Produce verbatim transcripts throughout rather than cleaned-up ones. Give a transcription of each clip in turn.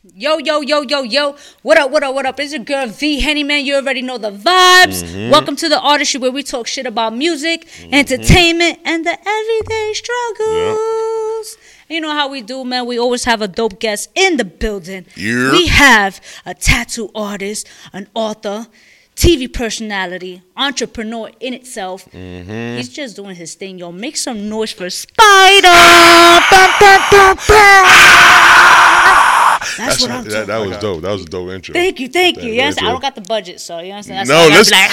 Yo, yo, yo, yo, yo. What up, what up, what up? It's your girl V Hennyman. You already know the vibes. Mm-hmm. Welcome to the Artistry, where we talk shit about music, mm-hmm. entertainment, and the everyday struggles. Yep. You know how we do, man. We always have a dope guest in the building. Yep. We have a tattoo artist, an author, T V personality, entrepreneur in itself. Mm-hmm. He's just doing his thing, yo. Make some noise for Spider. Bum, bum, bum, bum. That's, that's what I'm that, talking that was about. dope. That was a dope intro. Thank you, thank that, you. That Yes, intro. I don't got the budget, so you understand. That's no, let's. Like,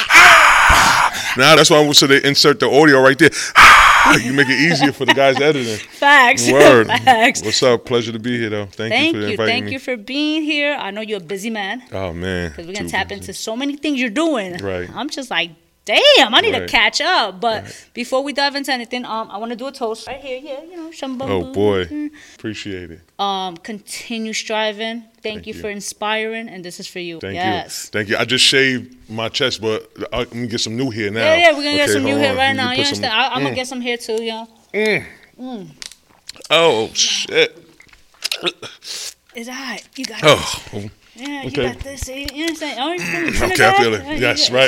Now that's why I so they insert the audio right there. You make it easier for the guys editing. Facts. Word. Facts. What's up? Pleasure to be here, though. Thank, Thank you for you. inviting Thank me. you for being here. I know you're a busy man. Oh man. Because we're gonna Too tap busy. into so many things you're doing. Right. I'm just like, damn, I need Right. to catch up. But Right. before we dive into anything, um, I want to do a toast right here. Yeah, you know, some Oh boy, appreciate it. Um, continue striving. Thank, Thank you, you. for inspiring, and this is for you. Thank yes. you. Thank you. I just shaved my chest, but I, let me get some new hair now. Yeah, yeah, we're gonna get Okay, some new hold hair on. right You now. put You some- understand? I, I'm Mm. gonna get some hair too, yo. Mm. Mm. Oh shit. It's alright. You got Oh. it. Yeah, you Okay. got this. See, you understand? Oh, you feel, feel Okay, I that? feel it. Oh, you Yes, got- right.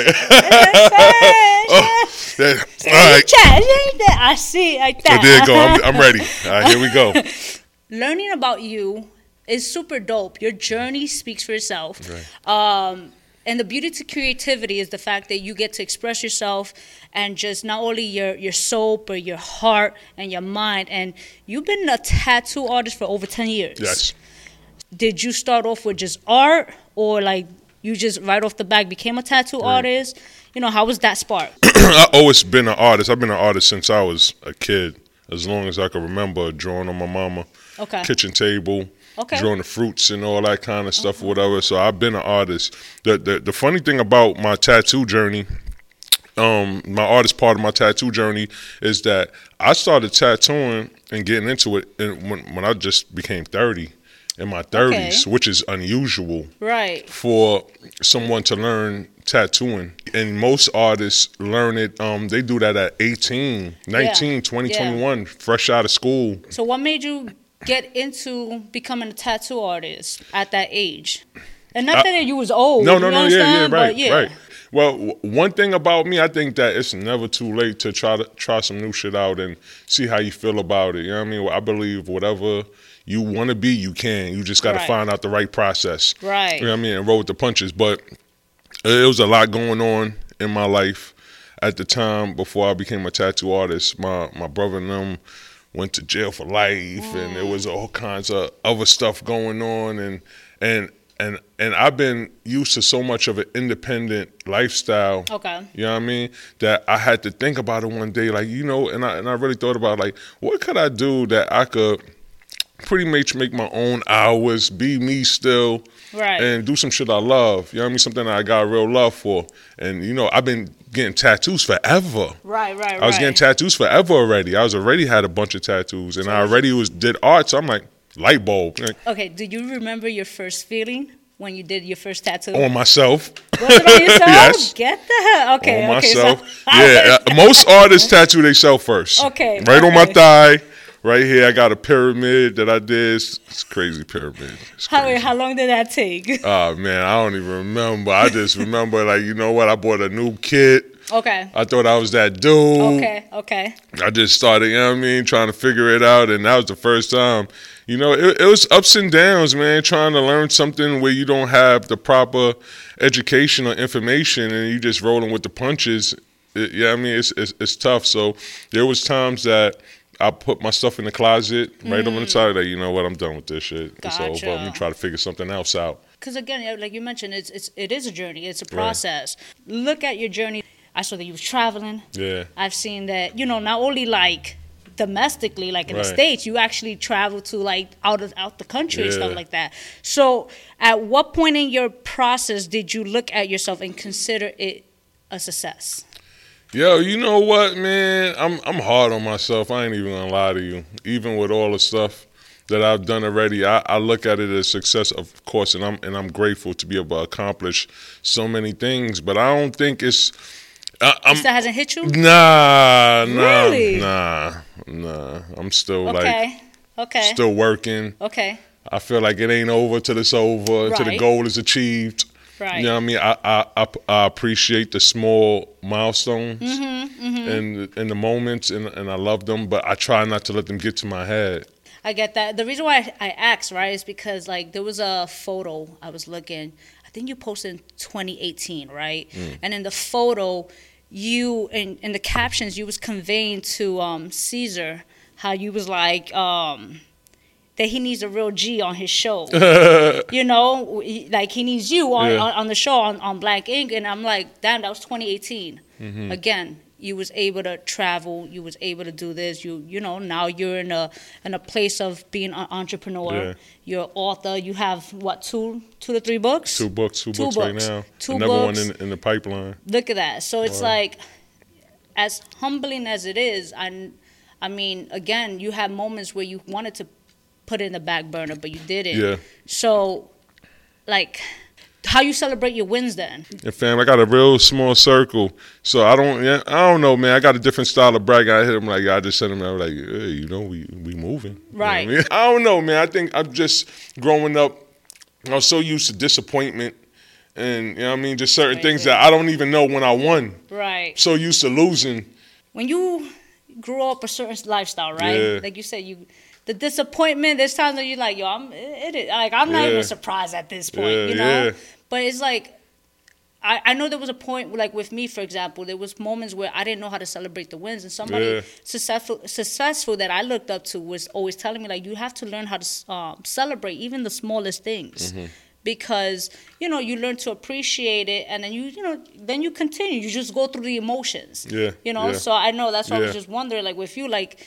Yes, Oh, that, yes. all right. Chat, ain't that? I see, like that. There you go. I'm, I'm ready. All right, here we go. Learning about you is super dope. Your journey speaks for itself. Right. Um, and the beauty to creativity is the fact that you get to express yourself and just not only your, your soul, but your heart and your mind. And you've been a tattoo artist for over ten years. Yes. Did you start off with just art, or like you just right off the bat became a tattoo Right. artist? You know, how was that spark? I've always been an artist. I've been an artist since I was a kid. As long as I can remember, drawing on my mama Okay. kitchen table, Okay. drawing the fruits and all that kind of stuff, or whatever. So I've been an artist. The, the the funny thing about my tattoo journey, um, my artist part of my tattoo journey, is that I started tattooing and getting into it in, when when I just became thirty, in my thirties, Okay. which is unusual Right. for someone to learn tattooing. And most artists learn it, um, they do that at eighteen, nineteen, Yeah. twenty, Yeah. twenty-one, fresh out of school. So what made you get into becoming a tattoo artist at that age? And not I- that you was old. No, you no, no, yeah, understand? yeah, right, But yeah. right. Well, w- one thing about me, I think that it's never too late to try to try some new shit out and see how you feel about it. You know what I mean? Well, I believe whatever you want to be, you can. You just got to Right. find out the right process. Right. You know what I mean? And roll with the punches. But it was a lot going on in my life at the time before I became a tattoo artist. My my brother and them went to jail for life, Mm. and there was all kinds of other stuff going on, and and and and I've been used to so much of an independent lifestyle. Okay. You know what I mean? That I had to think about it one day, like, you know, and I and I really thought about, like, what could I do that I could pretty much make my own hours, be me still, Right. and do some shit I love. You know what I mean? Something that I got real love for. And, you know, I've been getting tattoos forever. Right, right, right. I was getting tattoos forever already. I was already had a bunch of tattoos, and I already was did art. So I'm like, light bulb. Like, Okay, do you remember your first feeling when you did your first tattoo? on myself. Was it on yourself? Yes. Get the hell. Okay, On okay. myself. So, Yeah, uh, most artists tattoo themselves first. Okay, Right on my okay. thigh. Right here, I got a pyramid that I did. It's, it's crazy pyramid. It's How, crazy. how long did that take? Oh, man, I don't even remember. I just remember, like, you know what? I bought a new kit. Okay. I thought I was that dude. Okay, okay. I just started, you know what I mean, trying to figure it out, and that was the first time. You know, it, it was ups and downs, man, trying to learn something where you don't have the proper education or information, and you just rolling with the punches. It, yeah, I mean, it's, it's it's tough. So there was times that I put my stuff in the closet right over the side, like, you know what, I'm done with this shit. It's over. Gotcha. Let me try to figure something else out. Because again, like you mentioned, it's it's it is a journey. It's a process. Look at your journey. I saw that you was traveling. Yeah. I've seen that, you know, not only like domestically, like in the Right. States, you actually travel to like out of out the country and stuff Yeah. like that. So at what point in your process did you look at yourself and consider it a success? Yo, you know what, man? I'm I'm hard on myself. I ain't even gonna lie to you. Even with all the stuff that I've done already, I, I look at it as success, of course, and I'm and I'm grateful to be able to accomplish so many things. But I don't think it's. I, I'm, It still hasn't hit you? Nah, nah, Really? nah, nah. I'm still Okay. like Okay. still working. Okay. I feel like it ain't over till it's over, until the Right. goal is achieved. Right. You know what I mean? I I, I, I appreciate the small milestones Mm-hmm, mm-hmm. and and the moments, and, and I love them, but I try not to let them get to my head. I get that. The reason why I asked, right, is because like there was a photo I was looking. I think you posted in twenty eighteen, right? Mm. And in the photo, you in in the captions you was conveying to um, Caesar how you was like um, that he needs a real G on his show. You know, he, like he needs you on, Yeah. on, on the show on, on Black Ink, and I'm like, damn, that was twenty eighteen. Mm-hmm. Again, you was able to travel, you was able to do this. You you know now you're in a in a place of being an entrepreneur. Yeah. You're an author. You have what two two to three books? Two books, two, Two books, books. right now. Two Another books. one in, in the pipeline. Look at that. So it's Wow. like, as humbling as it is, I, I mean, again, you have moments where you wanted to put it in the back burner, but you didn't. Yeah. So, like, how you celebrate your wins then? And fam, I got a real small circle, so I don't, yeah, I don't know, man. I got a different style of bragging. I hit him like, I just sent him out like, hey, you know, we we moving. You know what I Right. mean? I don't know, man. I think I'm just growing up. I was so used to disappointment, and you know what I mean, just certain Right, things right. that I don't even know when I won. Right. So used to losing. When you grew up a certain lifestyle, right? Yeah. Like you said, you the disappointment. There's times that you're like, yo, I'm it, it like I'm not Yeah. even surprised at this point, Yeah, you know. yeah. But it's like. I, I know there was a point, like with me, for example, there was moments where I didn't know how to celebrate the wins, and somebody Yeah. successful successful that I looked up to was always telling me, like, you have to learn how to um, celebrate even the smallest things. Mm-hmm. Because, you know, you learn to appreciate it, and then you, you know, then you continue. You just go through the emotions. Yeah, You know, yeah. so I know that's why I was Yeah. just wondering, like, with you, like,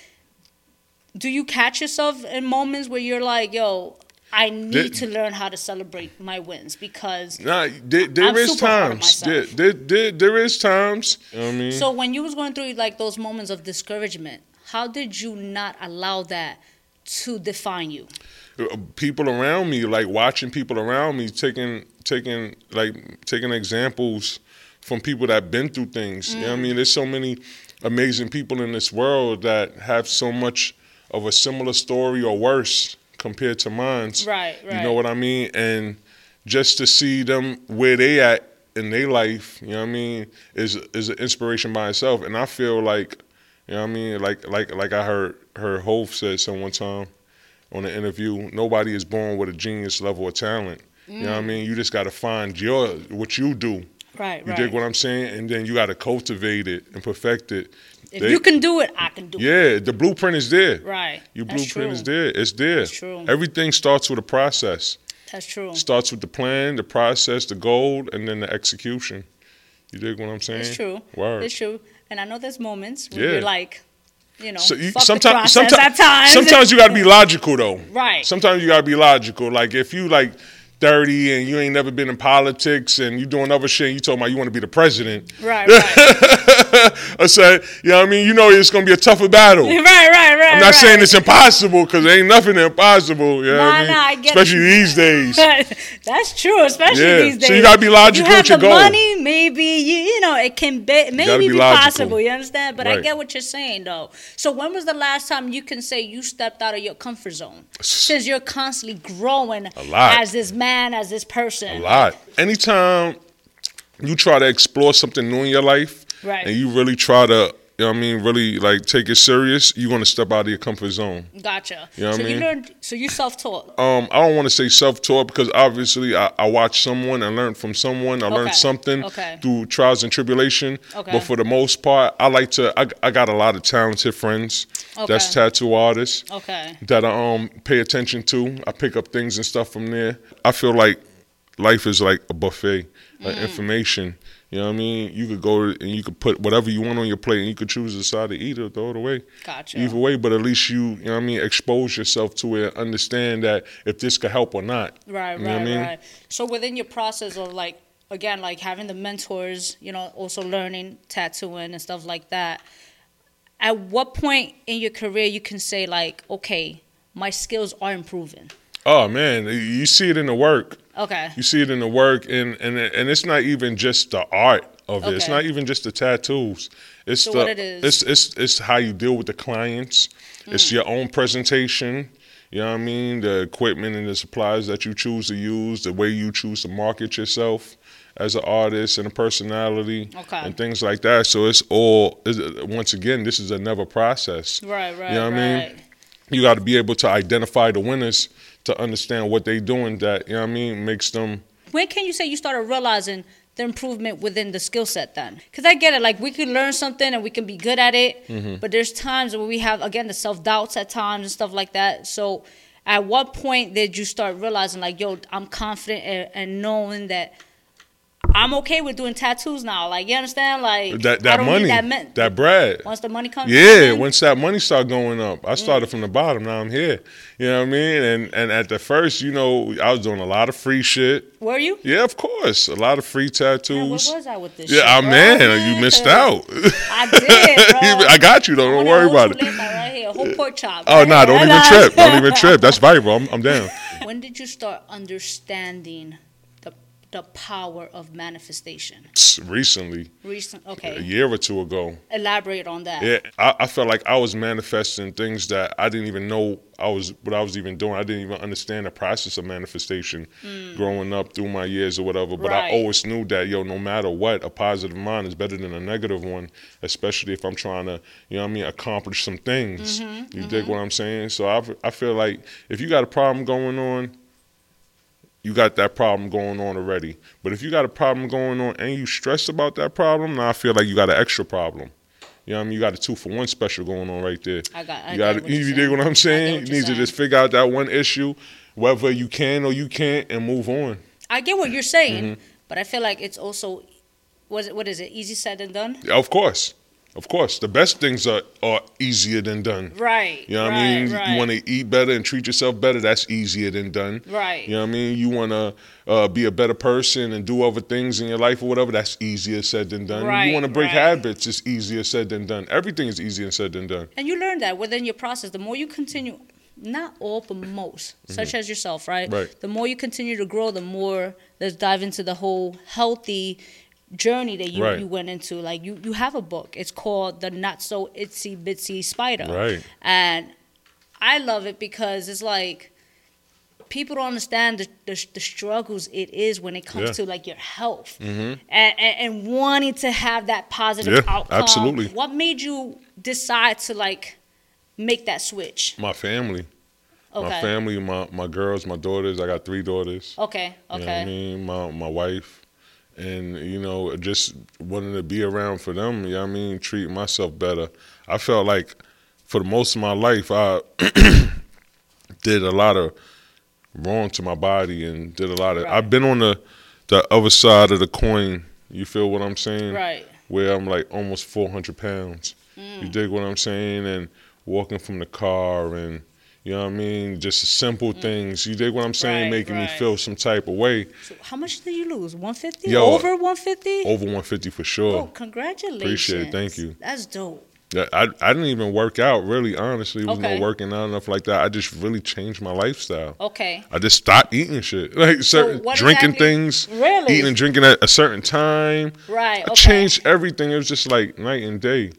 do you catch yourself in moments where you're like, yo, I need Did- to learn how to celebrate my wins because. Nah, there, there I'm is super hard on times. There, myself. there, there, there is times. You know what I mean? So when you was going through like those moments of discouragement, how did you not allow that to define you? People around me, like watching people around me, taking taking like taking examples from people that been through things. You know what I mean? There's so many amazing people in this world that have so much of a similar story or worse compared to mine. Right, You right. know what I mean? And just to see them where they at in their life, you know what I mean, is is an inspiration by itself. And I feel like, you know what I mean, like like like I heard heard Hov said some one time on an interview, nobody is born with a genius level of talent. You know what I mean? You just got to find your what you do. Right, You right. dig what I'm saying? And then you got to cultivate it and perfect it. If They- you can do it, I can do it. Yeah, the blueprint is there. Right. Your That's blueprint true. is there. It's there. That's true. Everything starts with a process. That's true. Starts with the plan, the process, the goal, and then the execution. You dig what I'm saying? It's true. Word. It's true. And I know there's moments where Yeah. you're like, you know, So you, fuck sometimes, the process sometimes, at times. sometimes you got to be logical though. Right. Sometimes you got to be logical. Like if you like thirty and you ain't never been in politics and you doing other shit, and you talking about you want to be the president. Right, right. I said, you know what I mean? You know it's going to be a tougher battle. right, right, right. I'm not right. saying it's impossible because there ain't nothing impossible. You know Nah, what I mean? nah, I get Especially it. these days. That's true, especially Yeah. these days. So you gotta be logical You have with your the goal. money, maybe you, you know it can be, maybe be be, logical. possible. You understand? But I Right. get what you're saying though. So when was the last time you can say you stepped out of your comfort zone? Since you're constantly growing A lot. as this man, as this person. A lot. Anytime you try to explore something new in your life, Right. and you really try to, you know what I mean, really like take it serious, you're gonna step out of your comfort zone. Gotcha. You know what so I you mean? learned. So you self-taught. Um, I don't want to say self-taught because obviously I, I watched someone and learned from someone. I learned Okay. something Okay. through trials and tribulation. Okay. But for the most part, I like to. I, I got a lot of talented friends. That's Okay. tattoo artists. Okay. That I um pay attention to. I pick up things and stuff from there. I feel like life is like a buffet of Mm. information. You know what I mean? You could go and you could put whatever you want on your plate and you could choose to decide to eat it or throw it away. Gotcha. Either way, but at least you, you know what I mean, expose yourself to it, understand that if this could help or not. Right, You know right, what I mean? right. So within your process of like, again, like having the mentors, you know, also learning tattooing and stuff like that, at what point in your career you can say like, okay, my skills are improving? Oh man, you see it in the work. Okay. You see it in the work, and and and it's not even just the art of it. It's Okay. not even just the tattoos. It's So the what it is? it's it's it's how you deal with the clients. It's Mm. your own presentation. You know what I mean? The equipment and the supplies that you choose to use, the way you choose to market yourself as an artist and a personality, Okay. and things like that. So it's all, it's, once again, this is a never process. Right, right, You know what right. I mean? You got to be able to identify the winners to understand what they doing that, you know what I mean, makes them. When can you say you started realizing the improvement within the skill set then? Because I get it, like we can learn something and we can be good at it, Mm-hmm. but there's times where we have, again, the self-doubts at times and stuff like that. So at what point did you start realizing like, yo, I'm confident and, and knowing that I'm okay with doing tattoos now? Like, you understand? Like, That I that don't money, need that, men- bread. Once the money comes Yeah, in, once that money started going up, I started from the bottom. Now I'm here. You know what I mean? And and at the first, you know, I was doing a lot of free shit. were you? Yeah, of course, a lot of free Man, where tattoos. was I with this Yeah, shit, ah, bro? man, you missed out. I did, bro. I got you though. Don't want worry a whole about it. chuleta right here, a whole pork chop. Oh right no, nah, don't here. even trip. Don't even trip. That's viral. I'm, I'm down. When did you start understanding the the power of manifestation? Recently, Recent, a okay. year or two ago. Elaborate on that. Yeah, I, I felt like I was manifesting things that I didn't even know I was what I was even doing. I didn't even understand the process of manifestation growing up through my years or whatever. But Right. I always knew that, yo, no matter what, a positive mind is better than a negative one, especially if I'm trying to, you know what I mean, accomplish some things. You dig what I'm saying? So I, I feel like if you got a problem going on, you got that problem going on already. But if you got a problem going on and you stressed about that problem, now I feel like you got an extra problem. You know what I mean? You got a two for one special going on right there. I got- I you get got what you, you're you dig saying. what I I'm get saying? what You you're need to saying. just figure out that one issue, whether you can or you can't, and move on. I get what you're saying, Mm-hmm. but I feel like it's also, was it, what is it, easy said than done? Of course. Of course. The best things are, are easier than done. Right. You know what right, I mean? Right. You want to eat better and treat yourself better, that's easier than done. Right. You know what I mean? You want to uh, be a better person and do other things in your life or whatever, that's easier said than done. Right, You want to break right. habits, it's easier said than done. Everything is easier said than done. And you learn that within your process. The more you continue, not all, but most, such as yourself, right? Mm-hmm. Right. The more you continue to grow, the more, let's dive into the whole healthy journey that you, Right. you went into. Like, you, you have a book. It's called The Not So Itsy Bitsy Spider. Right. And I love it because it's like, people don't understand the, the, the struggles it is when it comes Yeah. to, like, your health. And, and, and wanting to have that positive Yeah, outcome. absolutely. What made you decide to, like, make that switch? My family. Okay. My family, my, my girls, my daughters. I got three daughters. Okay. You know what Okay. I mean? My, my wife. And, you know, just wanting to be around for them, you know what I mean? Treat myself better. I felt like for the most of my life, I did a lot of wrong to my body and did a lot of. Right. I've been on the the other side of the coin. You feel what I'm saying? Right. Where I'm like almost four hundred pounds. You dig what I'm saying? And walking from the car and, you know what I mean? Just simple things. You dig what I'm saying? Right, Making me right. feel some type of way. So how much did you lose? one fifty? Yo, Over one fifty? Over one fifty for sure. Oh, congratulations. Appreciate it. Thank you. That's dope. Yeah, I I didn't even work out really. Honestly, it was Okay. no working out enough like that. I just really changed my lifestyle. Okay. I just stopped eating shit, like certain what drinking exactly- things, Really? eating and drinking at a certain time. Right. I Okay. changed everything. It was just like night and day.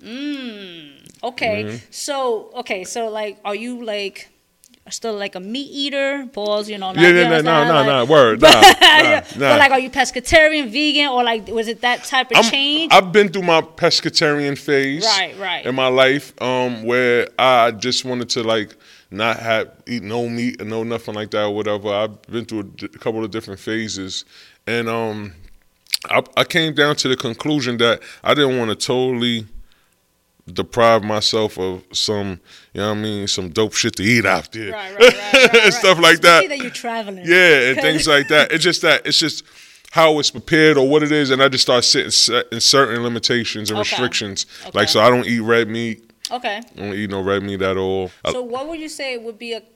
Okay. Mm-hmm. So, okay. So, like, are you, like, still, like, a meat eater? Balls, you know? Not, Yeah, you yeah, no, no, understand? no, Like- no, word, But, nah, nah, but, nah. like, are you pescatarian, vegan, or, like, was it that type of I'm- change? I've been through my pescatarian phase, Right, right. in my life, um, where I just wanted to like not have eat no meat or no nothing like that or whatever. I've been through a, d- a couple of different phases, and um, I, I came down to the conclusion that I didn't want to totally deprive myself of some, you know what I mean, some dope shit to eat out there, Right, right, right, right, right. stuff like Especially that. that you're traveling. Yeah, and things like that. It's just that it's just how it's prepared or what it is, and I just start sitting set in certain limitations and Okay. restrictions. Okay. Like, so I don't eat red meat. Okay. I don't eat no red meat at all. I- So, what would you say would be a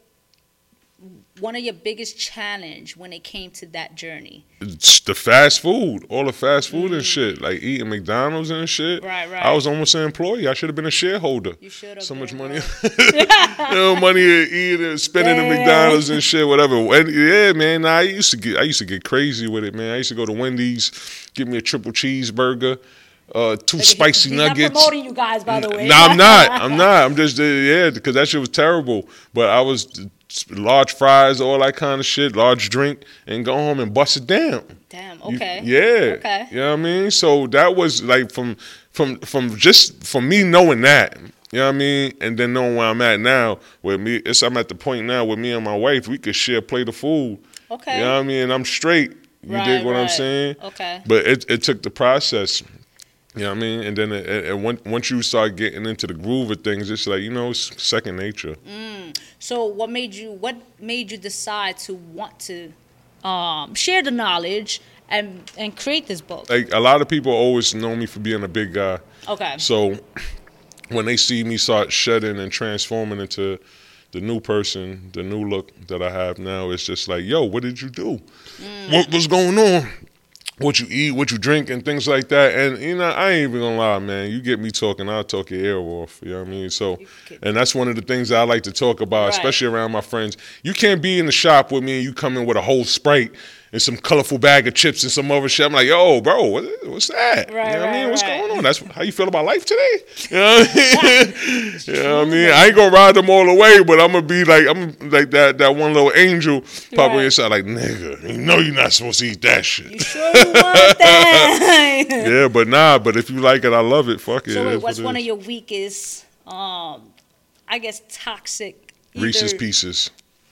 one of your biggest challenge when it came to that journey? It's the fast food, all the fast food and shit, like eating McDonald's and shit. Mm. Right, right. I was almost an employee. I should have been a shareholder. You should have. So much been, money, bro. you know, money to eat and spending Yeah. at McDonald's and shit, whatever. And yeah, man, nah, I used to get, I used to get crazy with it, man. I used to go to Wendy's, give me a triple cheeseburger, uh, two spicy He's nuggets. not promoting you guys, by the way. No, I'm not. I'm not. I'm just uh, yeah, because that shit was terrible. But I was large fries, all that kind of shit, large drink, and go home and bust it down. Damn. Okay. You, yeah. Okay. You know what I mean? So that was like from from from just from me knowing that. You know what I mean? And then knowing where I'm at now, where me, it's I'm at the point now where me and my wife, we could share a plate of food. Okay. You know what I mean? And I'm straight. You right, dig what right. I'm saying? Okay. But it it took the process. You know what I mean? And then it, it, it, once you start getting into the groove of things, it's like, you know, it's second nature. Mm. So what made you what made you decide to want to um, share the knowledge and and create this book? Like, a lot of people always know me for being a big guy. Okay. So when they see me start shedding and transforming into the new person, the new look that I have now, it's just like, yo, what did you do? Mm. What, what's going on? What you eat, what you drink, and things like that. And, you know, I ain't even gonna lie, man. You get me talking, I'll talk your ear off. You know what I mean? So, and that's one of the things that I like to talk about, right. especially around my friends. You can't be in the shop with me and you come in with a whole Sprite and some colorful bag of chips and some other shit. I'm like, yo, bro, what, what's that? Right, you know what right, I mean? What's right. going on? That's how you feel about life today? You know what I mean? You know what I mean? I ain't gonna ride them all the way, but I'm gonna be like, I'm like that that one little angel popping right. inside, like, nigga, you know you're not supposed to eat that shit. You sure you want that? Yeah, but nah, but if you like it, I love it. Fuck it. So wait, what's one of your weakest, um, I guess, toxic either... Reese's Pieces.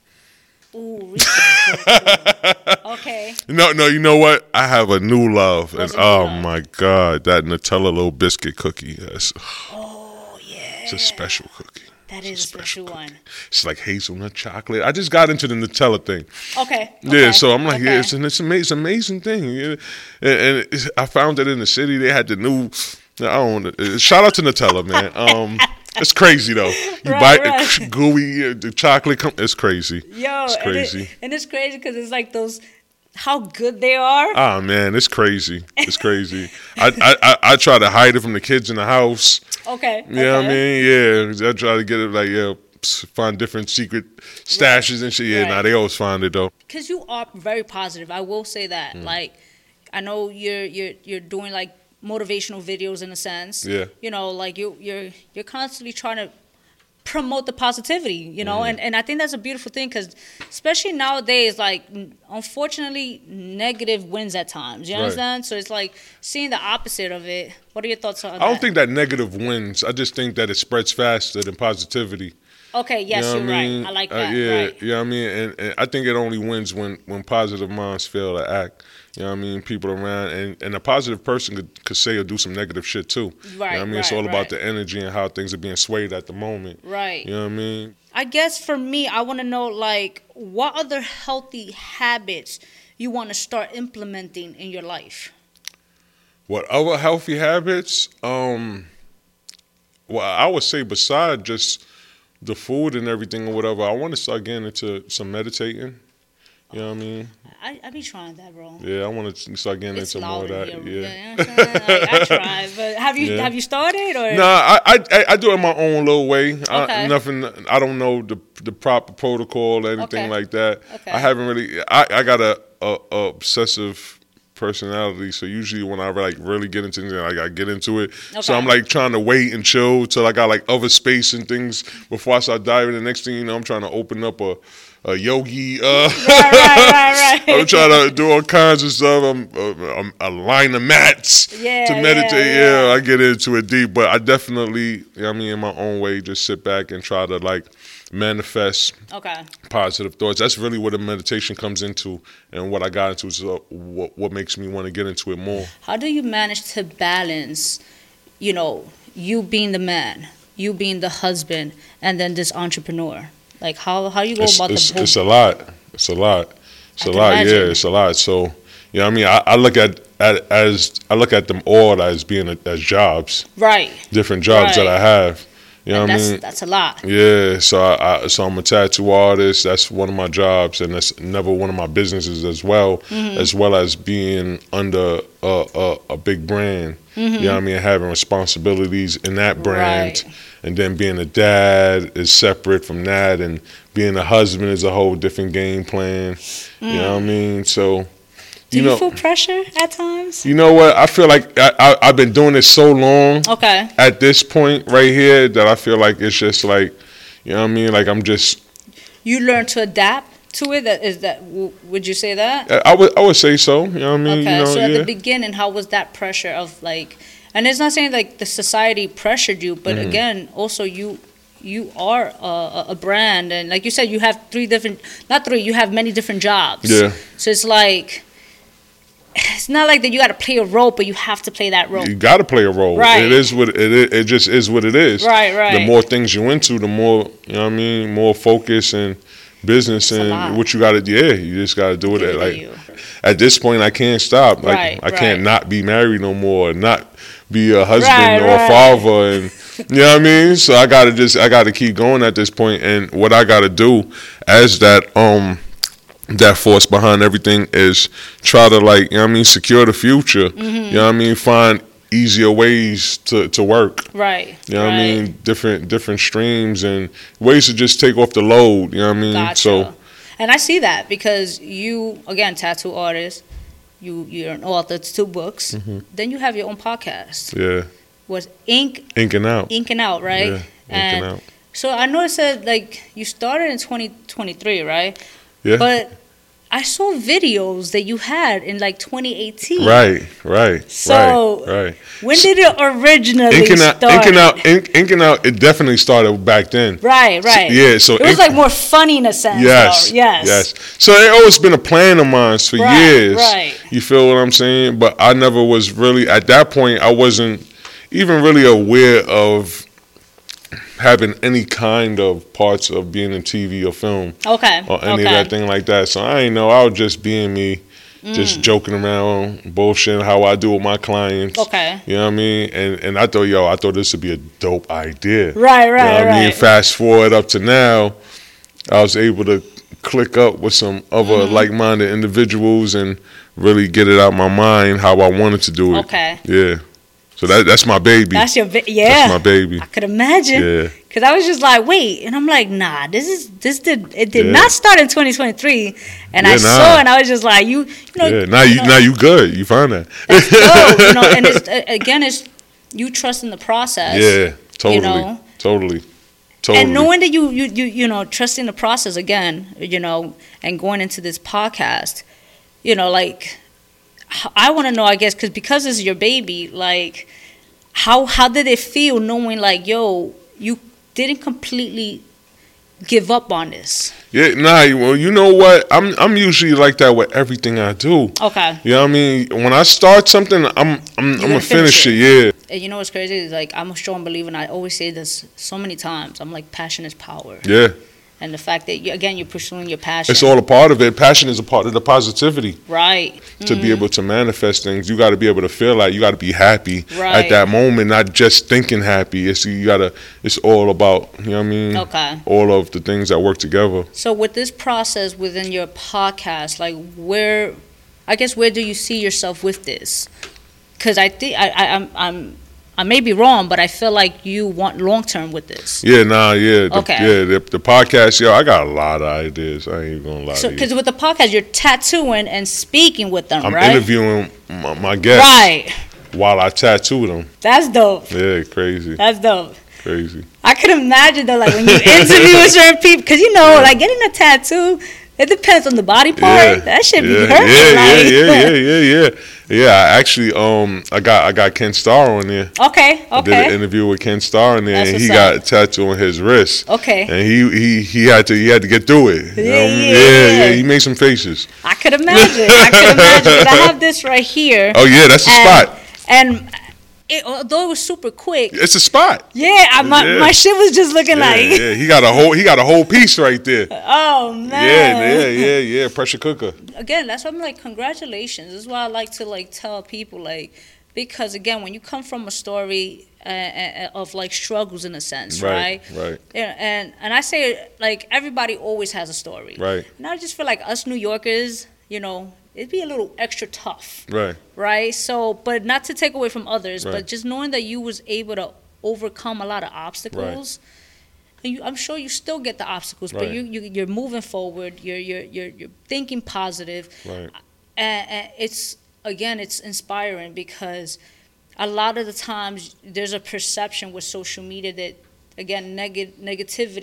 Ooh, Reese's. Okay. No, no, you know what? I have a new love. What's and a new oh love? my God, that Nutella little biscuit cookie. That's, oh, yeah. It's a special cookie. That is a special, special one. It's like hazelnut chocolate. I just got into the Nutella thing. Okay. Yeah, okay. so I'm like, okay. yeah, it's an it's amazing, it's an amazing thing. Yeah. And, and it's, I found it in the city. They had the new, I don't know, shout out to Nutella, man. Um, it's crazy, though. You right, buy right. it, gooey, the chocolate, come, it's crazy. Yo, it's crazy. And, it, and it's crazy because it's like those, how good they are. Ah, man, it's crazy. It's crazy. I, I, I, I try to hide it from the kids in the house. Okay. You know what I mean? Yeah. I try to get it like, yeah, find different secret stashes right. and shit. Yeah, right. Nah, they always find it, though. Because you are very positive. I will say that. Mm. Like, I know you're you're you're doing, like, motivational videos in a sense. Yeah. You know, like, you, you're you're constantly trying to promote the positivity, you know, mm. and, and I think that's a beautiful thing because especially nowadays, like, unfortunately, negative wins at times. You understand? Right. So it's like seeing the opposite of it. What are your thoughts on that? I don't think that negative wins. I just think that it spreads faster than positivity. Okay, yes, you know you're I mean? right. I like that. Uh, yeah, right. you know what I mean? And, and I think it only wins when, when positive minds fail to act. You know what I mean? People around, and, and a positive person could, could say or do some negative shit too. Right, you know what I mean? right, It's all right. about the energy and how things are being swayed at the moment. Right. You know what I mean? I guess for me, I want to know, like, what other healthy habits you want to start implementing in your life? What other healthy habits? Um, well, I would say besides just the food and everything or whatever, I want to start getting into some meditating. You know what I mean? I, I be trying that, bro. Yeah, I want to start getting it's into more of that. Here. Yeah, yeah you know like, I try, but have you yeah. have you started or? Nah, I, I I do it my own little way. Okay. I, nothing. I don't know the the proper protocol or anything okay. like that. Okay. I haven't really. I, I got a, a, a obsessive personality, so usually when I like really get into it, like I get into it. Okay. So I'm like trying to wait and chill till I got like other space and things before I start diving. The next thing you know, I'm trying to open up a. A yogi, uh, right, right, right, right. I'm trying to do all kinds of stuff. I'm, uh, I'm a line of mats yeah, to meditate. Yeah, yeah. yeah, I get into it deep, but I definitely, you know what I mean, in my own way, just sit back and try to like manifest okay. positive thoughts. That's really what the meditation comes into, and what I got into is uh, what what makes me want to get into it more. How do you manage to balance, you know, you being the man, you being the husband, and then this entrepreneur? Like, how how you go it's, about it's, the whole... It's a lot. It's a lot. It's I a lot. imagine. Yeah, it's a lot. So, you know what I mean? I, I look at, at as I look at them all as being a, as jobs. Right. Different jobs right. that I have. You know and what that's, I mean? That's a lot. Yeah. So I, I so I'm a tattoo artist. That's one of my jobs, and that's never one of my businesses as well. Mm-hmm. As well as being under a a, a big brand. Mm-hmm. You know what I mean? Having responsibilities in that brand. Right. And then being a dad is separate from that, and being a husband is a whole different game plan. Mm. You know what I mean? So, do you, you know, feel pressure at times? You know what? I feel like I, I, I've been doing this so long. Okay. At this point right here, that I feel like it's just like, you know what I mean? Like I'm just you learn to adapt to it. That is that. W- would you say that? I would I would say so. You know what I mean? Okay. You know, So at yeah. the beginning, how was that pressure of like? And it's not saying like the society pressured you, but Mhm. again, also you you are a, a brand, and like you said, you have three different, not three, you have many different jobs. Yeah. So it's like, it's not like that you got to play a role, but you have to play that role. You got to play a role. Right. It is what it is. It just is what it is. Right, right. The more things you into, the more, you know what I mean, more focus and business It's a lot. and what you got to do. Yeah, you just got to do it. Give At, it to like you. at this point, I can't stop. Like Right, I can't right. not be married no more. Not be a husband Right, or right. a father, and you know what I mean. So I got to just I got to keep going at this point. And what I got to do as that um. that force behind everything is try to, like, you know what I mean, secure the future. Mm-hmm. You know what I mean? Find easier ways to, to work. Right. You know what right. I mean? Different different streams and ways to just take off the load. You know what I mean? Gotcha. So And I see that because you, again, tattoo artist, you, you're an author, it's two books. Mm-hmm. Then you have your own podcast. yeah, Was Ink, inking out. Inking Out, right? Yeah, and inking out. so I know it said, like, you started in twenty twenty-three, right? Yeah. But I saw videos that you had in, like, twenty eighteen. Right, right, So, right, right. When did it originally Inking out, start? inking out, ink, inking out. It definitely started back then. Right, right. Yeah, so it was ink- like more funny in a sense. Yes, though. yes, yes. So it always been a plan of mine for Right, years. right. You feel what I'm saying? But I never was really at that point. I wasn't even really aware of having any kind of parts of being in T V or film Okay. or any okay. of that thing like that. So I ain't know. I was just being me, just joking around, bullshitting how I do with my clients. Mm. Okay. You know what I mean? And and I thought, yo, I thought this would be a dope idea. Right, right, You know what I mean? right. Fast forward up to now, I was able to click up with some other Mm-hmm. like-minded individuals and really get it out my mind how I wanted to do it. Okay. Yeah. So that that's my baby. That's your, vi- yeah. That's my baby. I could imagine. Yeah. Cause I was just like, wait, and I'm like, nah, this is this did it did Yeah. not start in twenty twenty-three, and I Yeah, nah. saw, it and I was just like, you, you know, Yeah. Now you know, now you good. You find that. that's dope, you know, and it's uh, again, it's you trust in the process. Yeah. Totally. You know? Totally. Totally. And knowing that you, you, you, you know, trusting the process again, you know, and going into this podcast, you know, like, h- I want to know, I guess, because because it's your baby, like, how how did it feel knowing, like, yo, you didn't completely give up on this? Yeah, nah, well, you know what? I'm I'm usually like that with everything I do. Okay. You know what I mean? When I start something, I'm I'm I'm gonna gonna finish finish it. Yeah. And you know what's crazy is, like, I'm a strong believer, and I always say this so many times. I'm like, passion is power. Yeah. And the fact that, you, again, you're pursuing your passion. It's all a part of it. Passion is a part of the positivity. Right. To be able to manifest things, you got to be able to feel like you got to be happy Right. at that moment, not just thinking happy. It's you got to. It's all about, you know what I mean. Okay. All of the things that work together. So with this process within your podcast, like, where, I guess, where do you see yourself with this? Because I think I, I I'm I'm I may be wrong, but I feel like you want long term with this. Yeah, nah, yeah, the, Okay. yeah. The, the podcast, yo, I got a lot of ideas. I ain't even gonna lie So to you. because with the podcast, you're tattooing and speaking with them, I'm right? interviewing my, my guests Right. while I tattoo them. That's dope. Yeah, crazy, That's dope. crazy. I could imagine though, like when you interview with certain people, because you know, like getting a tattoo, it depends on the body part. That should yeah, be hurting. Yeah, like, yeah, yeah, yeah, yeah, yeah. Yeah, I actually, um, I got I got Ken Starr on there. Okay, I did an okay, interview with Ken Starr on there, That's and he what's got up. a tattoo on his wrist. okay. And he, he he had to he had to get through it. You Yeah, know? yeah, yeah, yeah. yeah. He made some faces. I could imagine. I could imagine. 'Cause I have this right here. Oh yeah, that's the and, spot. And it, although it was super quick, It's a spot. yeah, I, my Yeah. my shit was just looking Yeah, like, yeah. He got a whole he got a whole piece right there. oh Yeah, man. yeah, yeah, yeah. Pressure cooker. Again, that's why I'm like, congratulations. This is why I like to like tell people, like, because again, when you come from a story uh, uh, of like struggles in a sense, right? Right, right, Yeah, and and I say, like, everybody always has a story. right, And I just feel like us New Yorkers, you know, it'd be a little extra tough, right. right? So, but not to take away from others, Right. but just knowing that you was able to overcome a lot of obstacles. And you, I'm sure you still get the obstacles, but Right. you, you you're moving forward. You're you're you're you're thinking positive, Right. and, and it's again, it's inspiring because a lot of the times there's a perception with social media that, again, neg- negativity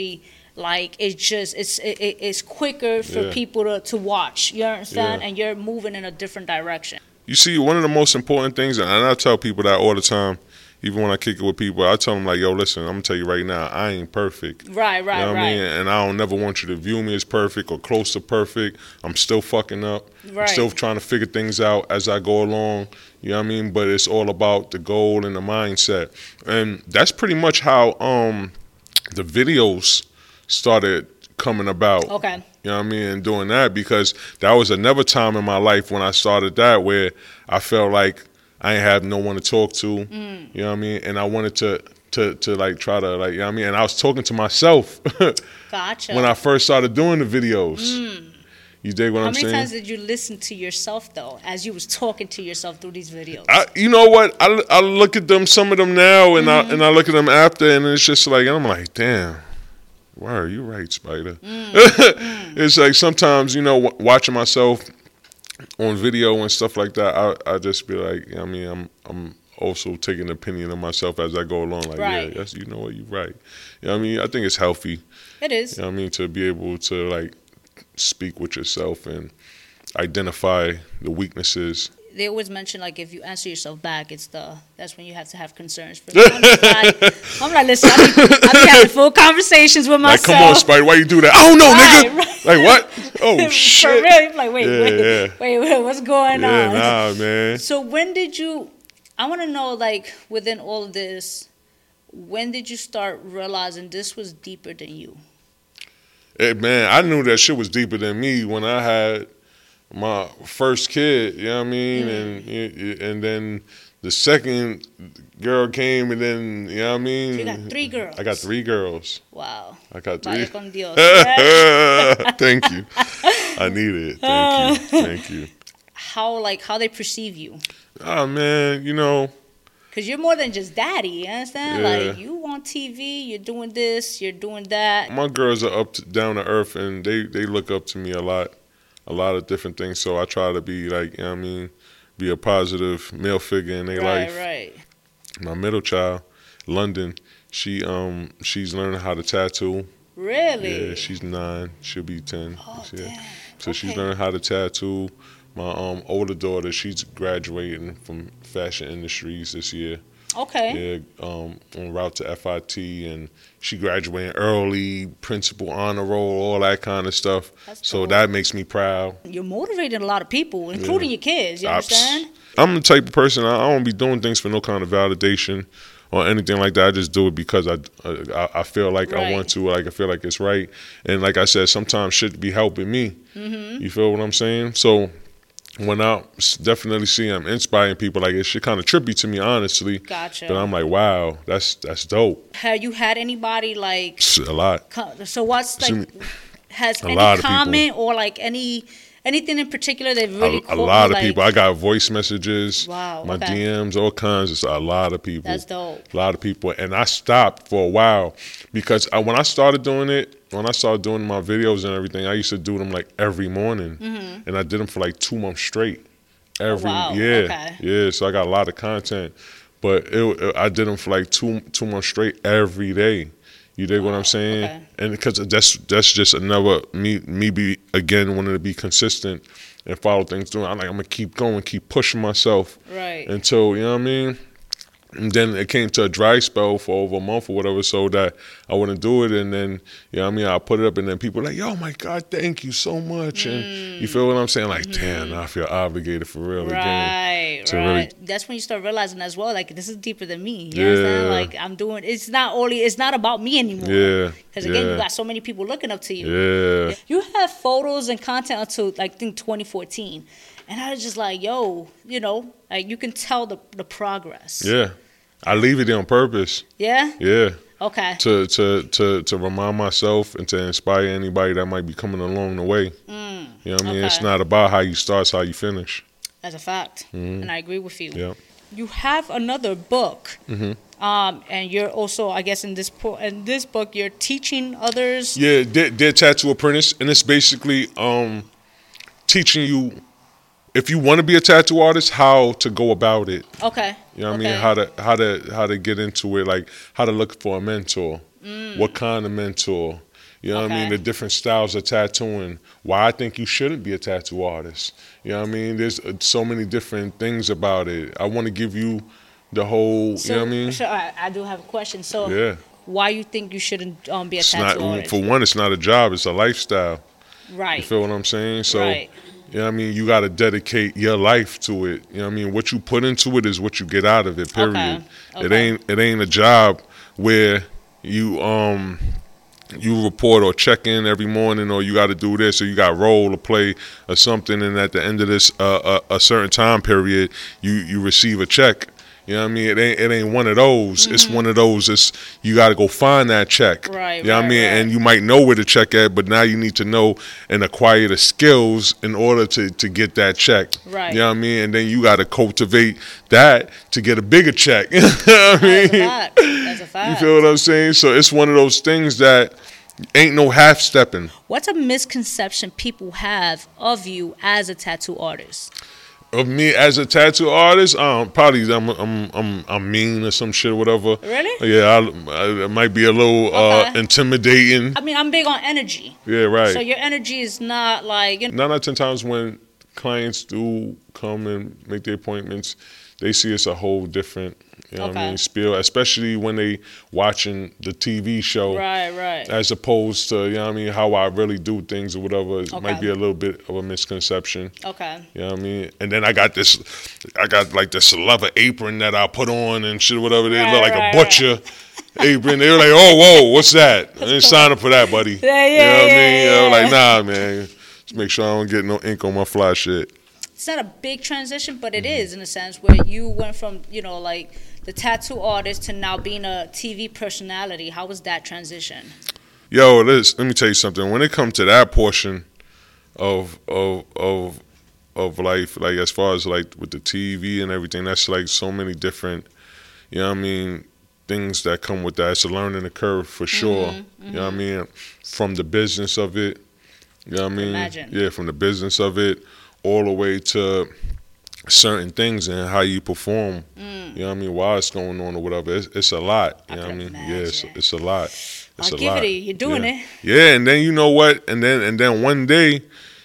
like it's just it's it, it's quicker for Yeah. people to, to watch. You understand? Yeah. And you're moving in a different direction. You see, one of the most important things, and I tell people that all the time, even when I kick it with people, I tell them like, yo, listen, I'm gonna tell you right now, I ain't perfect. Right, right, You know what right. I mean? And I don't never want you to view me as perfect or close to perfect. I'm still fucking up. Right. I'm still trying to figure things out as I go along. You know what I mean? But it's all about the goal and the mindset. And that's pretty much how um the videos started coming about. Okay. You know what I mean? And doing that, because that was another time in my life when I started that where I felt like I ain't have no one to talk to. Mm. You know what I mean? And I wanted to to to like try to like, you know what I mean? And I was talking to myself Gotcha. when I first started doing the videos. Mm. You dig what How I'm many saying? times did you listen to yourself though, as you was talking to yourself through these videos? I, you know what? I, I look at them, some of them now, and Mm-hmm. I and I look at them after, and it's just like, and I'm like, damn, wow, you right, Spider. Mm. It's like sometimes, you know, w- watching myself on video and stuff like that, I I just be like, you know what I mean, I'm I'm also taking an opinion of myself as I go along. Like, Right. yeah, yes, you know what, you're right. You know what I mean? I think it's healthy. It is. You know what I mean? To be able to like speak with yourself and identify the weaknesses. They always mention like if you answer yourself back, it's the that's when you have to have concerns. For me. I'm, just like, I'm like, listen, I be, I be having full conversations with Like, myself. come on, Spider, why you do that? I don't know, Right, nigga. right. Like, what? Oh, For shit. real, I'm like, wait, Yeah, wait, yeah. wait, wait, what's going Yeah, on? nah, man. So when did you? I want to know, like, within all of this, when did you start realizing this was deeper than you? Hey, man, I knew that shit was deeper than me when I had my first kid, you know what I mean? Mm. And and then the second girl came, and then, you know what I mean? So you got three girls. I got three girls. Wow. I got Vaya three. con Dios. Yeah. Thank you. I need it. Thank you. Thank you. How like how they perceive you? Oh, man, you know, Because you're more than just daddy, you understand? Yeah. Like, you on T V, you're doing this, you're doing that. my girls are up to, down to earth, and they, they look up to me a lot, a lot of different things. So I try to be like, you know what I mean, be a positive male figure in their Right, life. right. My middle child, London, she um she's learning how to tattoo. Really? Yeah, she's nine. She'll be ten. Oh, yeah. damn. So she's Okay. learning how to tattoo. My um older daughter, she's graduating from fashion industries this year. Okay. Yeah, um, en route to F I T, and she graduating early, principal honor roll, all that kind of stuff. That's So dope. that makes me proud. You're motivating a lot of people, including your kids. You I- understand? I'm the type of person, I, I don't be doing things for no kind of validation or anything like that. I just do it because I, I, I feel like I Right. want to, like I feel like it's right. And like I said, sometimes shit be helping me. Mm-hmm. You feel what I'm saying? So when I s- definitely see I'm inspiring people, like, it shit kind of trippy to me, honestly. Gotcha. But I'm like, wow, that's that's dope. Have you had anybody like? It's a lot. co- So what's See like? Has a any lot of people. comment or like any anything in particular that really A, a caught lot you, of like, people. I got voice messages, Wow, my okay. D Ms, all kinds. It's a lot of people. That's dope. A lot of people. And I stopped for a while because I, when I started doing it, when I started doing my videos and everything, I used to do them like every morning. Mm-hmm. And I did them for like two months straight. Every wow, yeah, okay. yeah. So I got a lot of content, but it, it, I did them for like two two months straight every day. You dig what Wow, I'm saying? okay. And because that's that's just another me me be again wanting to be consistent and follow things through. I'm like, I'm gonna keep going, keep pushing myself Right. until, you know what I mean. And then it came to a dry spell for over a month or whatever, so that I wouldn't do it. And then, you know what I mean, I put it up, and then people were like, yo, my God, thank you so much. And you feel what I'm saying? Like, damn, now I feel obligated for real again. Right, to right. really- That's when you start realizing as well, like, this is deeper than me. You Yeah. understand? Like, I'm doing. It's not only. It's not about me anymore. Yeah, Because again, yeah. you got so many people looking up to you. Yeah. You have photos and content until like I think twenty fourteen, and I was just like, yo, you know, like you can tell the the progress. Yeah. I leave it there on purpose. Yeah. Yeah. Okay. To, to, to, to remind myself and to inspire anybody that might be coming along the way. Mm, You know what I mean? okay. It's not about how you start, it's how you finish. As a fact, Mhm. and I agree with you. Yeah. You have another book, Mhm. um, and you're also, I guess, in this po- in this book, you're teaching others. Yeah, Dear, Dear Tattoo Apprentice, and it's basically um, teaching you, if you want to be a tattoo artist, how to go about it. Okay. You know what okay. I mean? How to how to how to get into it, like how to look for a mentor, Mm. what kind of mentor. You know Okay. what I mean? The different styles of tattooing. Why I think you shouldn't be a tattoo artist. You know what I mean? There's uh, so many different things about it. I want to give you the whole, So, you know what I mean? so I, I do have a question. So, Yeah. why you think you shouldn't um, be a It's tattoo not, artist? for one, it's not a job, it's a lifestyle. Right. You feel what I'm saying? So, Right. you know what I mean? You got to dedicate your life to it. You know what I mean? What you put into it is what you get out of it, period. Okay. It Okay. ain't it ain't a job where you um you report or check in every morning, or you got to do this, or you got role or play or something, and at the end of this uh, a, a certain time period, you you receive a check. You know what I mean? It ain't it ain't one of those. It's one of those. It's you got to go find that check. Right, You know what I right, mean? right. And you might know where the check at, but now you need to know and acquire the skills in order to to get that check. Right. You know what I mean? And then you got to cultivate that to get a bigger check. You know what I That's a mean? fact. That's a fact. You feel what I'm saying? So it's one of those things that ain't no half stepping. What's a misconception people have of you as a tattoo artist? Of me as a tattoo artist, um, probably I'm I'm I'm I'm mean or some shit or whatever. Really? Yeah, I, I, it might be a little uh, Okay. intimidating. I mean, I'm big on energy. Yeah, right. So your energy is not like, you know, Nine out of ten times when clients do come and make their appointments, they see it's a whole different, you know what I Okay. mean, spiel, especially when they watching the T V show. right, right. As opposed to, you know what I mean, how I really do things or whatever. It Okay. might be a little bit of a misconception. Okay. You know what I mean? And then I got this, I got like this leather apron that I put on and shit, whatever. They Right, look like right, a butcher apron. They were like, oh, whoa, what's that? I didn't sign up for that, buddy. Yeah, You know yeah, what I mean? yeah, I was yeah. like, nah, man. Just make sure I don't get no ink on my fly shit. It's not a big transition, but it Mm-hmm. is in a sense where you went from, you know, like the tattoo artist to now being a T V personality. How was that transition? Yo, let let me tell you something. When it comes to that portion of of of of life, like as far as like with the T V and everything, that's like so many different, you know what I mean, things that come with that. It's a learning curve for sure. Mm-hmm, You know what I mean? From the business of it, you know what I mean? Imagine. Yeah, from the business of it all the way to certain things and how you perform. Mm. You know what I mean? While it's going on or whatever, it's, it's a lot. You I know what I can mean? Yeah, it's, imagine. it's a lot. It's I'll a give lot. it to you. You're doing yeah. it. Yeah, and then you know what? And then and then one day,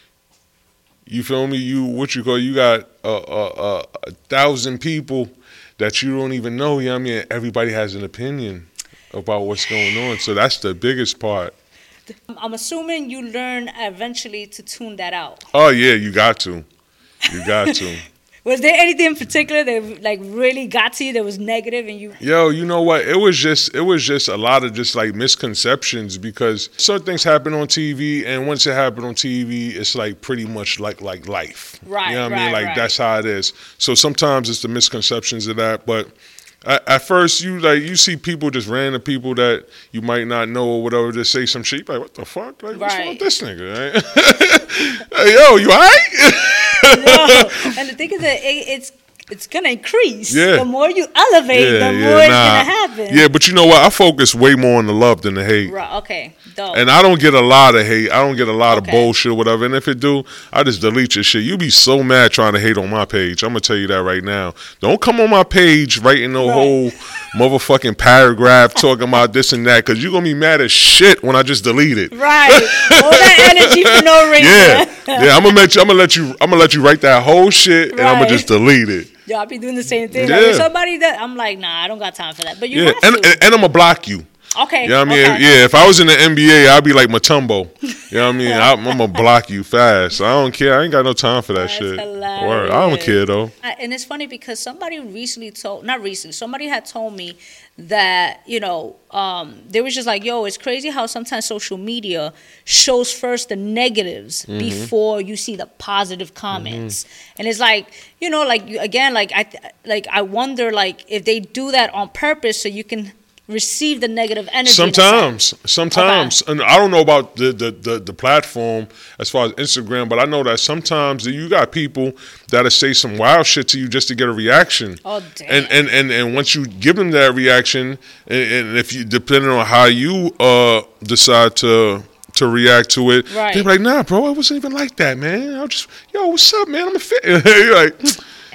you feel me? You what you call? You got a, a, a, a thousand people that you don't even know. You know what I mean? Everybody has an opinion about what's going on. So that's the biggest part. I'm assuming you learn eventually to tune that out. Oh yeah, you got to. You got to. Was there anything in particular that like really got to you that was negative and you? Yo, you know what? It was just it was just a lot of just like misconceptions because certain things happen on T V, and once it happened on T V, it's like pretty much like like life. Right, You know what I right, mean? Like right. that's how it is. So sometimes it's the misconceptions of that, but at, at first you like you see people, just random people that you might not know or whatever, just say some shit. You're like, what the fuck? Like, what's wrong Right. with this nigga? Right? Hey, yo, you alright? No. And the thing is that it, it's it's gonna increase. Yeah. The more you elevate, the more it's nah. gonna happen. Yeah, but you know what? I focus way more on the love than the hate. Right. Okay. Dope. And I don't get a lot of hate. I don't get a lot Okay. of bullshit or whatever. And if it do, I just delete your shit. You be so mad trying to hate on my page. I'm going to tell you that right now. Don't come on my page writing no Right. whole motherfucking paragraph talking about this and that, because you're going to be mad as shit when I just delete it. Right. All that energy for no reason. Yeah. Yeah, I'm going to let you I'm going to let you I'm going to let you write that whole shit and I'm going Right. to just delete it. Yo, I be doing the same thing. Yeah. Like, if somebody that I'm like, nah, I don't got time for that. But you Yeah. have And, to. and, and I'm going to block you. Okay. You know what I mean? okay. Yeah, if I was in the N B A, I'd be like Mutombo. You know what I mean? I, I'm going to block you fast. I don't care. I ain't got no time for that That's shit. hilarious. Word. I don't care, though. I- And it's funny because somebody recently told, not recently, somebody had told me that, you know, um, they was just like, yo, it's crazy how sometimes social media shows first the negatives Mm-hmm. before you see the positive comments. And it's like, you know, like, you, again, like I, th- like I wonder, like, if they do that on purpose so you can receive the negative energy. in a sense. Sometimes, sometimes, and I don't know about the, the, the, the platform as far as Instagram, but I know that sometimes you got people that'll say some wild shit to you just to get a reaction. Oh, damn. And and, and, and once you give them that reaction, and, and if you depending on how you uh decide to to react to it, Right. they're like, nah, bro, it wasn't even like that, man. I was just, yo, what's up, man? I'm a fit. You're like,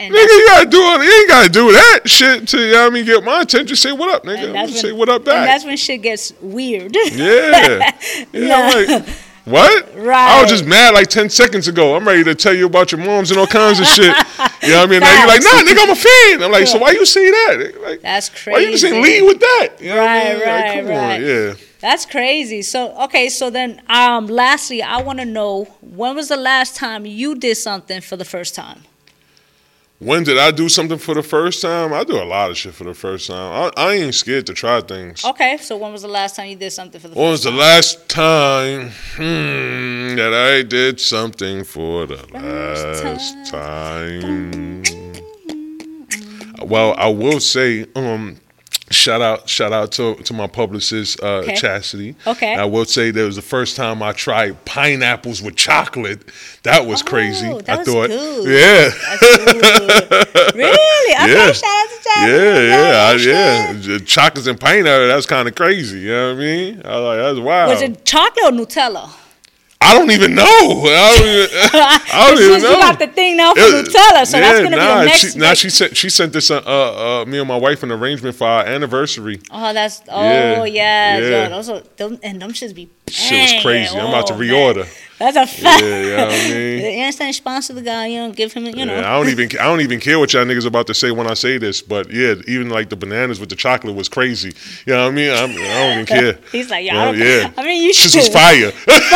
And nigga, you gotta do all, you ain't gotta do that shit to, you know what I mean, get my attention. Say what up, nigga. when, Say what up back. And that's when shit gets weird. Yeah. You know, like, what? Right. I was just mad like ten seconds ago. I'm ready to tell you about your moms and all kinds of shit. You know what I mean? Now you're like, nah, nigga, I'm a fan. I'm like, so why you say that? Like, that's crazy. Why you just saying lead with that? You know right, what I mean? right, like, come right. on, yeah. That's crazy. So, okay, so then um, lastly, I want to know, when was the last time you did something for the first time? When did I do something for the first time? I do a lot of shit for the first time. I, I ain't scared to try things. Okay, so when was the last time you did something for the When first was time? the last time hmm, that I did something for the First last time? Well, I will say, um, shout out, shout out to to my publicist, uh, Okay. Chastity. Okay. I will say that was the first time I tried pineapples with chocolate. That was Oh, crazy. that I was thought, good. yeah. That's good. Really? Okay, Yeah. shout out to Chad. Yeah, yeah, I, yeah. J- Chocolates and pineapple, that's kind of crazy. You know what I mean? I was like, that's wild. Was it chocolate or Nutella? I don't even know. I don't even, I don't It's even just know. You got the thing now for It- Nutella, so that's gonna nah, be the next. She, nah, she sent she sent this uh, uh me and my wife an arrangement for our anniversary. Oh, that's oh Yeah, yeah, yeah. Yo, those are, them, and them should be. Shit was banging. crazy. I'm about to Oh, reorder. man. That's a fact. Yeah, you know what I mean? You understand? Sponsor the guy, you know, give him, you know. Yeah, I don't even I don't even care what y'all niggas about to say when I say this, but yeah, even like the bananas with the chocolate was crazy. You know what I mean? I'm, I don't even care. He's like, yeah, You I, know, don't, yeah. I mean, you Shit should. was fire.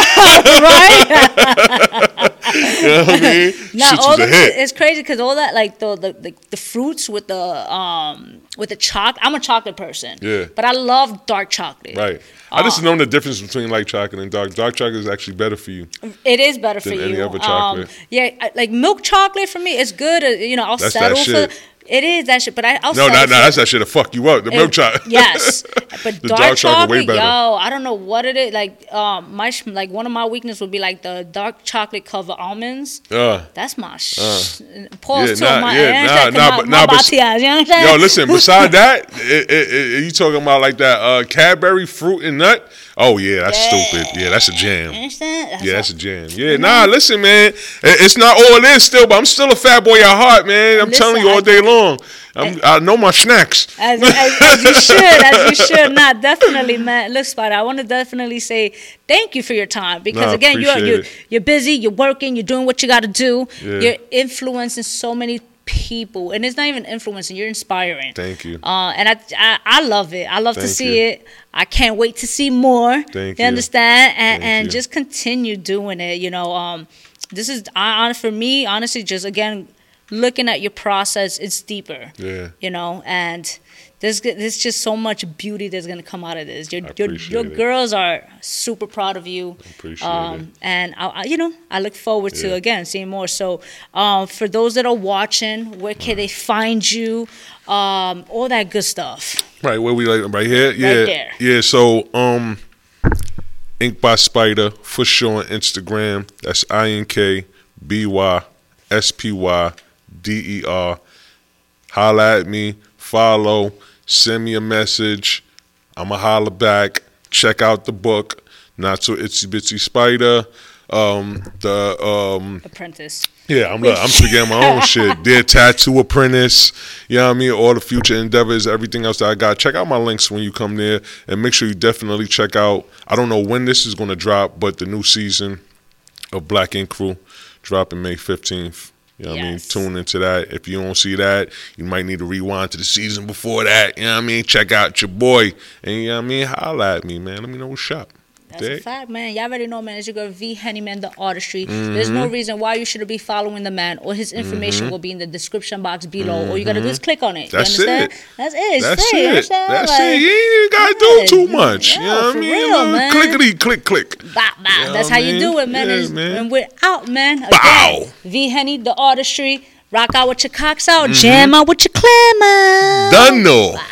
Right? You know what I mean? Now, Shit all was a them hit. shit, it's crazy because all that, like the, the the the fruits with the um with the chocolate. I'm a chocolate person. Yeah. But I love dark chocolate. Right. I just Um, know the difference between light chocolate and dark. Dark chocolate is actually better for you. It is better for Than you. any other chocolate. Um, yeah, I- like milk chocolate for me, it's good. uh, You know, I'll That's settle that for. shit. It is that shit, but I, I'll No, settle no, for. no. That's that shit to fuck you up. The milk It- chocolate. Yes, but The dark, dark chocolate chocolate, way better. yo, I don't know what it is. Like, um, my sh- like one of my weaknesses would be like the dark chocolate covered almonds. Uh, That's my sh- Uh. pause Yeah, to nah, my, yeah, you nah, understand? 'Cause nah, my, but- my nah, but- batias, you know what I'm saying? yo, listen. Beside that, it, it, it, you talking about like that uh, Cadbury fruit and nut? Oh yeah, that's Yeah. stupid. Yeah, that's a You jam. understand? That's Yeah, all- that's a jam. Yeah, nah, listen, man. It- It's not all it is still, but I'm still a fat boy at heart, man. I'm Listen, telling you all I- day long. I'm, I know my snacks. As, as, as you should, as you should. Not definitely, man. Look, Spider, I want to definitely say thank you for your time because Nah, again, you're appreciate you're it. you're busy, you're working, you're doing what you got to do. Yeah. You're influencing so many people, and it's not even influencing. You're inspiring. Thank you. Uh, and I, I I love it. I love to Thank see you. it. I can't wait to see more. Thank you. you. understand? And Thank and you. just continue doing it. You know, um, this is I, for me, honestly, just again looking at your process, it's deeper. Yeah. You know, and there's there's just so much beauty that's gonna come out of this. Your I your, appreciate your it. girls are super proud of you. Appreciate um, it. And I, I, you know, I look forward to Yeah. again seeing more. So, um, for those that are watching, where can they find you? Um, all that good stuff. Right, where we like right here? Yeah. there. Yeah, so um Ink by Spider for sure on Instagram. That's I N K B Y S P Y D E R. Holla at me, follow, send me a message. I'ma holla back. Check out the book, Not So Itsy Bitsy Spider. Um the um Apprentice. Yeah, I'm look, I'm forgetting my own shit. Dear Tattoo Apprentice, you know what I mean? All the future endeavors, everything else that I got. Check out my links when you come there, and make sure you definitely check out. I don't know when this is going to drop, but the new season of Black Ink Crew dropping May fifteenth. You know what I mean? Yes. Tune into that. If you don't see that, you might need to rewind to the season before that. You know what I mean? Check out your boy, and you know what I mean? Holla at me, man. Let me know what's up. That's a Dig? fact, man. Y'all already know, man. It's your girl V Hennyman, the artistry. There's no reason why you should be following the man. Or his information will be in the description box below. All you gotta do is click on it. That's you understand? it. That's it. It's That's free. You it. understand? That's Like, it. You ain't even gotta do yeah, too much. yo, you know what for I mean? real, Uh, man. Clickety click click. Bow, bow. You know That's what how I you mean? do it, man. Yeah, It's- man. And we're out, man. Again, Bow. V Henny, the artistry. Rock out with your cocks out. Jam out with your clam out. Done no.